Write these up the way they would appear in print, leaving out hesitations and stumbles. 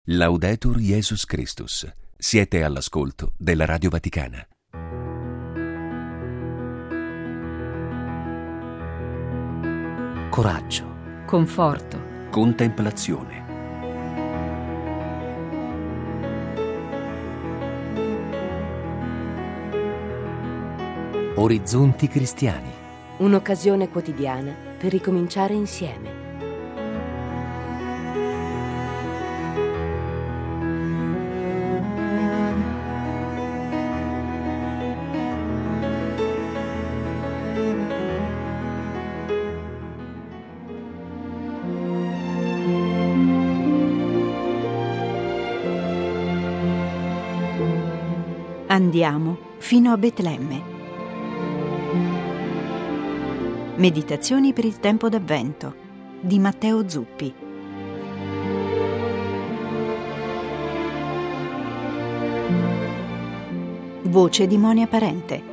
Laudetur Jesus Christus. Siete all'ascolto della Radio Vaticana. Coraggio, conforto, Contemplazione. orizzonti cristiani. Un'occasione quotidiana per ricominciare insieme. Andiamo fino a Betlemme. Meditazioni per il tempo d'Avvento di Matteo Zuppi. Voce di Monia Parente.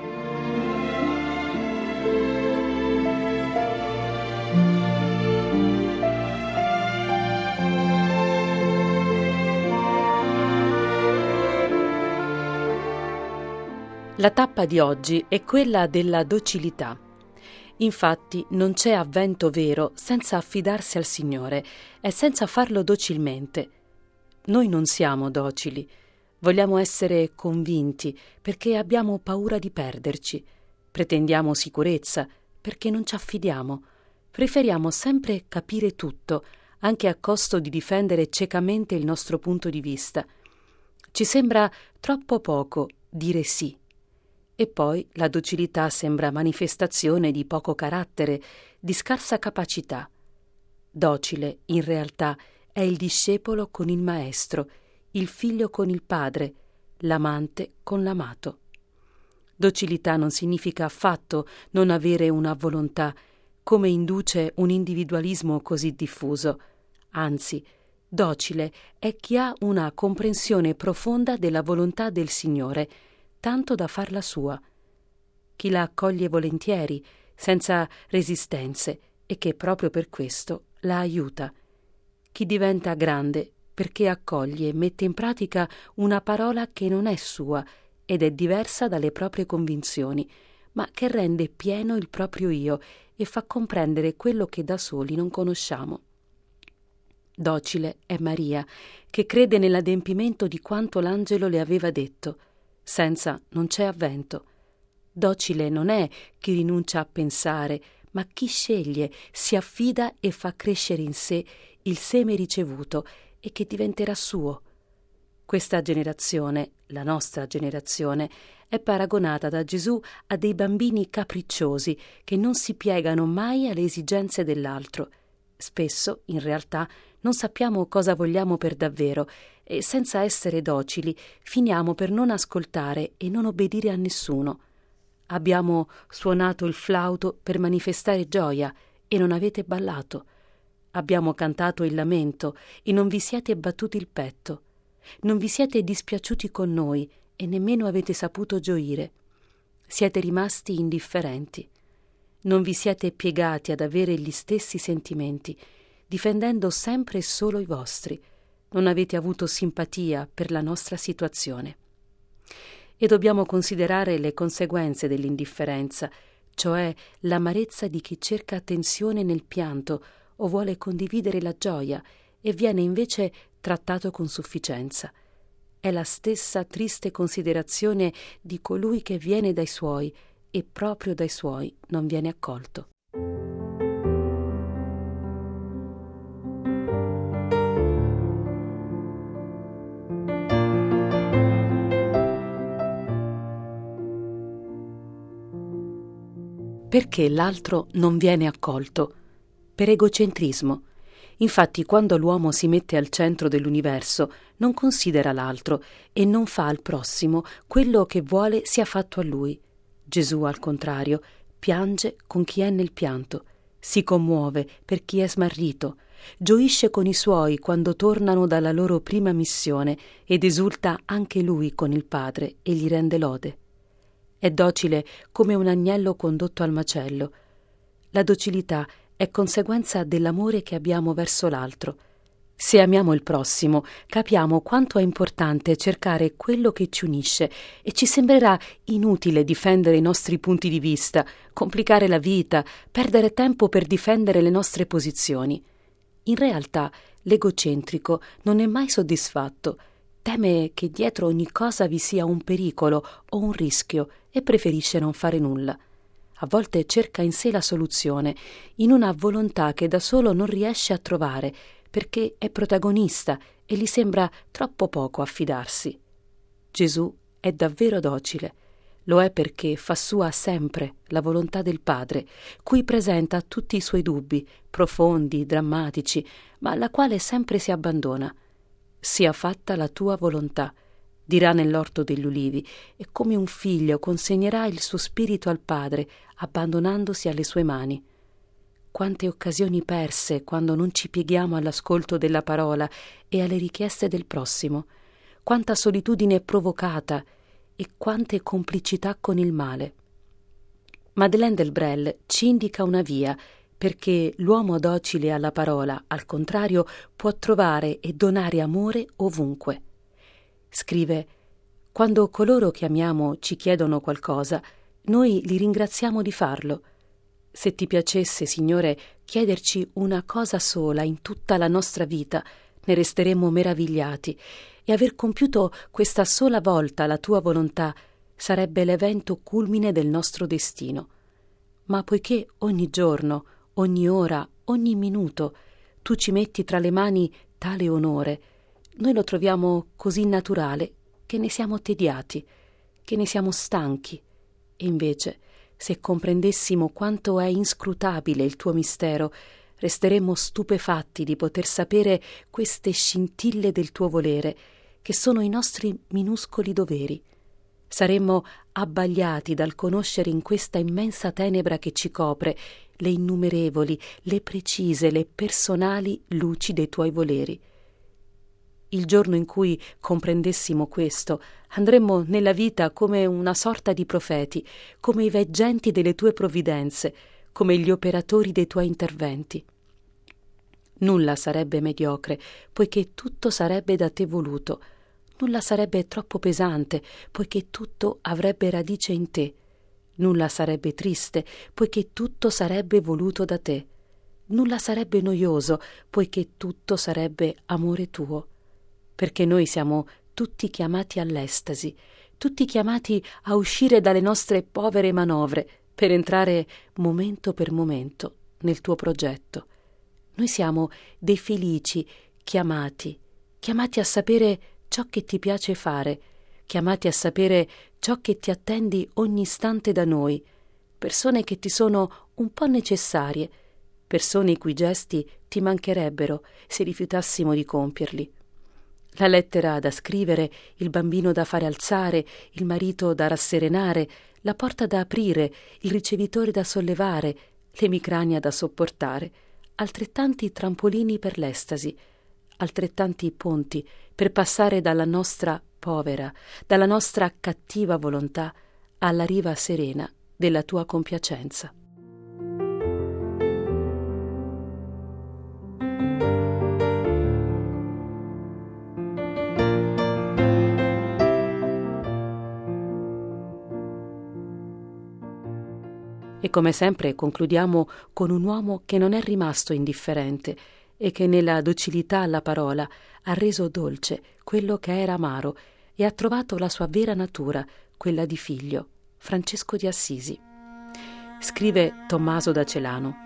La tappa di oggi è quella della docilità. Infatti non c'è avvento vero senza affidarsi al Signore e senza farlo docilmente. Noi non siamo docili, vogliamo essere convinti perché abbiamo paura di perderci, pretendiamo sicurezza perché non ci affidiamo, preferiamo sempre capire tutto, anche a costo di difendere ciecamente il nostro punto di vista. Ci sembra troppo poco dire sì. E poi la docilità sembra manifestazione di poco carattere, di scarsa capacità. Docile, in realtà, è il discepolo con il maestro, il figlio con il padre, l'amante con l'amato. Docilità non significa affatto non avere una volontà, come induce un individualismo così diffuso. Anzi, docile è chi ha una comprensione profonda della volontà del Signore, tanto da farla sua, chi la accoglie volentieri, senza resistenze, e che proprio per questo la aiuta, chi diventa grande perché accoglie e mette in pratica una parola che non è sua ed è diversa dalle proprie convinzioni, ma che rende pieno il proprio io e fa comprendere quello che da soli non conosciamo. Docile è Maria, che crede nell'adempimento di quanto l'angelo le aveva detto. Senza non c'è avvento. Docile non è chi rinuncia a pensare, ma chi sceglie, si affida e fa crescere in sé il seme ricevuto e che diventerà suo. Questa generazione, la nostra generazione, è paragonata da Gesù a dei bambini capricciosi che non si piegano mai alle esigenze dell'altro. Spesso, in realtà, non sappiamo cosa vogliamo per davvero e senza essere docili finiamo per non ascoltare e non obbedire a nessuno. Abbiamo suonato il flauto per manifestare gioia e non avete ballato. Abbiamo cantato il lamento e non vi siete battuti il petto. Non vi siete dispiaciuti con noi e nemmeno avete saputo gioire. Siete rimasti indifferenti. Non vi siete piegati ad avere gli stessi sentimenti, difendendo sempre e solo i vostri. Non avete avuto simpatia per la nostra situazione. E dobbiamo considerare le conseguenze dell'indifferenza, cioè l'amarezza di chi cerca attenzione nel pianto o vuole condividere la gioia e viene invece trattato con sufficienza. È la stessa triste considerazione di colui che viene dai suoi e proprio dai suoi non viene accolto. Perché l'altro non viene accolto? Per egocentrismo. Infatti, quando l'uomo si mette al centro dell'universo, non considera l'altro e non fa al prossimo quello che vuole sia fatto a lui. Gesù, al contrario, piange con chi è nel pianto, si commuove per chi è smarrito, gioisce con i suoi quando tornano dalla loro prima missione ed esulta anche lui con il Padre e gli rende lode. È docile come un agnello condotto al macello. La docilità è conseguenza dell'amore che abbiamo verso l'altro. Se amiamo il prossimo, capiamo quanto è importante cercare quello che ci unisce e ci sembrerà inutile difendere i nostri punti di vista, complicare la vita, perdere tempo per difendere le nostre posizioni. In realtà, l'egocentrico non è mai soddisfatto, teme che dietro ogni cosa vi sia un pericolo o un rischio e preferisce non fare nulla. A volte cerca in sé la soluzione, in una volontà che da solo non riesce a trovare, perché è protagonista e gli sembra troppo poco a fidarsi. Gesù è davvero docile. Lo è perché fa sua sempre la volontà del Padre, cui presenta tutti i suoi dubbi, profondi, drammatici, ma alla quale sempre si abbandona. Sia fatta la tua volontà, dirà nell'orto degli ulivi, e come un figlio consegnerà il suo spirito al Padre, abbandonandosi alle sue mani. Quante occasioni perse quando non ci pieghiamo all'ascolto della parola e alle richieste del prossimo, quanta solitudine provocata e quante complicità con il male. Madeleine Delbrel ci indica una via perché l'uomo docile alla parola, al contrario, può trovare e donare amore ovunque. Scrive: quando coloro che amiamo ci chiedono qualcosa, noi li ringraziamo di farlo. Se ti piacesse, Signore, chiederci una cosa sola in tutta la nostra vita, ne resteremmo meravigliati, e aver compiuto questa sola volta la tua volontà sarebbe l'evento culmine del nostro destino. Ma poiché ogni giorno, ogni ora, ogni minuto tu ci metti tra le mani tale onore, noi lo troviamo così naturale che ne siamo tediati, che ne siamo stanchi, e invece, se comprendessimo quanto è inscrutabile il tuo mistero, resteremmo stupefatti di poter sapere queste scintille del tuo volere, che sono i nostri minuscoli doveri. Saremmo abbagliati dal conoscere in questa immensa tenebra che ci copre le innumerevoli, le precise, le personali luci dei tuoi voleri. Il giorno in cui comprendessimo questo, andremmo nella vita come una sorta di profeti, come i veggenti delle tue provvidenze, come gli operatori dei tuoi interventi. Nulla sarebbe mediocre, poiché tutto sarebbe da te voluto. Nulla sarebbe troppo pesante, poiché tutto avrebbe radice in te. Nulla sarebbe triste, poiché tutto sarebbe voluto da te. Nulla sarebbe noioso, poiché tutto sarebbe amore tuo. Perché noi siamo tutti chiamati all'estasi, tutti chiamati a uscire dalle nostre povere manovre per entrare momento per momento nel tuo progetto. Noi siamo dei felici chiamati a sapere ciò che ti piace fare, chiamati a sapere ciò che ti attendi ogni istante da noi, persone che ti sono un po' necessarie, persone i cui gesti ti mancherebbero se rifiutassimo di compierli. La lettera da scrivere, il bambino da fare alzare, il marito da rasserenare, la porta da aprire, il ricevitore da sollevare, l'emicrania da sopportare, altrettanti trampolini per l'estasi, altrettanti ponti per passare dalla nostra povera, dalla nostra cattiva volontà alla riva serena della tua compiacenza. E come sempre concludiamo con un uomo che non è rimasto indifferente e che nella docilità alla parola ha reso dolce quello che era amaro e ha trovato la sua vera natura, quella di figlio, Francesco di Assisi. Scrive Tommaso da Celano.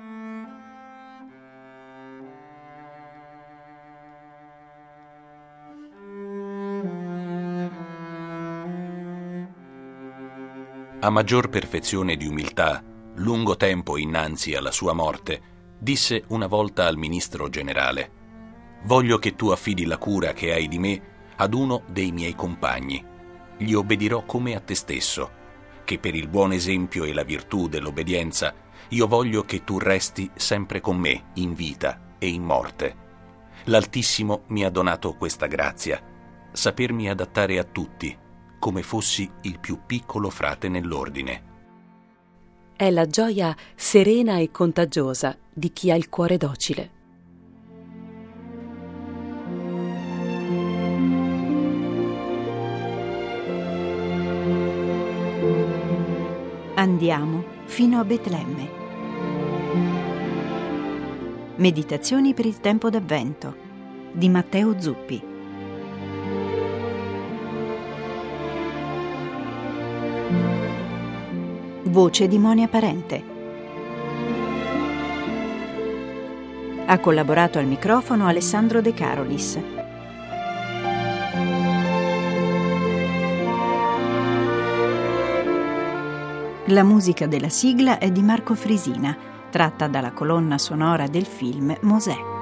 A maggior perfezione di umiltà, lungo tempo innanzi alla sua morte, disse una volta al ministro generale: «Voglio che tu affidi la cura che hai di me ad uno dei miei compagni. Gli obbedirò come a te stesso, che per il buon esempio e la virtù dell'obbedienza io voglio che tu resti sempre con me in vita e in morte. L'Altissimo mi ha donato questa grazia, sapermi adattare a tutti, come fossi il più piccolo frate nell'ordine». È la gioia serena e contagiosa di chi ha il cuore docile. Andiamo fino a Betlemme. Meditazioni per il tempo d'Avvento di Matteo Zuppi. Voce di Monia Parente. Ha collaborato al microfono Alessandro De Carolis. La musica della sigla è di Marco Frisina, tratta dalla colonna sonora del film Mosè.